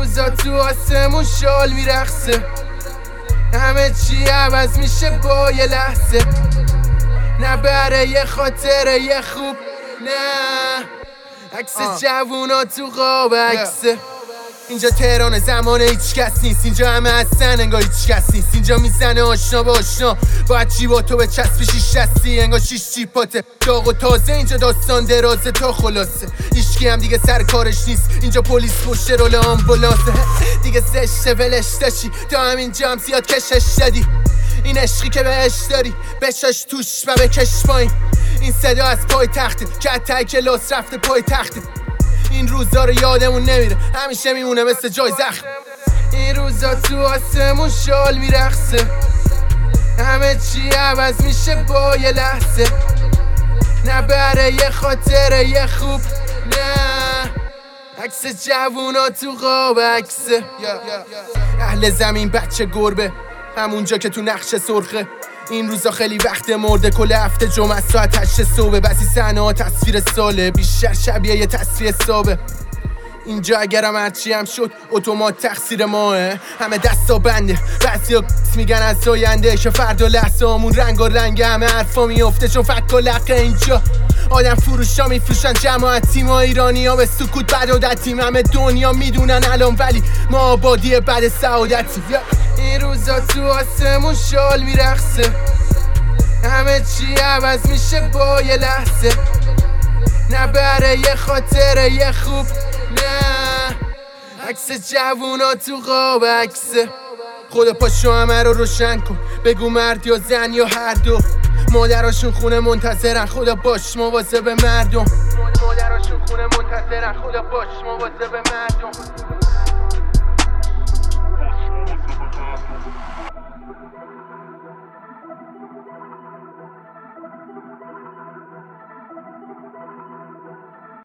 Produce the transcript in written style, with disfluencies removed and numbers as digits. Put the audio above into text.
روزا تو آسمون شال میرقصه، همه چی عوض میشه با یه لحظه، نه برای یه خاطره یه خوب، نه عکس جوونا تو قاب عکسه. اینجا تهران زمان هیچ کس نیست، اینجا همه هستن انگار هیچ کس نیست، اینجا میزنه آشنا با آشنا، باید چی با تو به چسب شیش دستی انگار شیش چیپاته، داغ و تازه. اینجا داستان درازه تا خلاصه، هیچکی هم دیگه سر کارش نیست، اینجا پلیس پشت رول آمبولانسه، دیگه زشته ولش داشی تا همینجا هم زیاد کشش دادی، این عشقی که بهش داری بشاش توش و بکش پایین، این صدا از پای تخته که حتی کلاس رفته پای تخته، این روزا رو یادمون نمیره همیشه میمونه مثل جای زخم. این روزا تو آسمون شال میرقصه، همه چی عوض میشه با یه لحظه، نه برای یه خاطره یه خوب، نه عکس جوونا تو قاب عکسه. اهل زمین بچه گربه همونجا که تو نقش سرخه، این روزا خیلی وقت مرده، کل هفته جمعه ساعت 8 صبح، بعضی صحنه ها تصویر ساله بیشتر شبیه یه تصویر صابه. اینجا اگرم هرچی هم شد اتومات تقصیر ماه، همه دستا بنده، بعضیا میگن از آینده که فردا لحظه همون رنگ و رنگ همه حرفا میفته چون فک و لقه. اینجا آدم فروشا میفروشن جماعتی، ما ایرانی ها به سکوت بدادتیم، همه دنیا میدونن الان ولی ما آبادی بعد سعادتی. این روزا تو آسمون شال میرقصه، همه چی عوض میشه با یه لحظه، نه برای یه خاطره یه خوب، نه عکس جوونا تو قاب عکسه. خدا پاشو همه رو روشن کن، بگو مرد یا زن یا هر دو، مادراشون خونه منتظرن خدا باش مواظب مردم، مادراشون خونه منتظرن خدا باش مواظب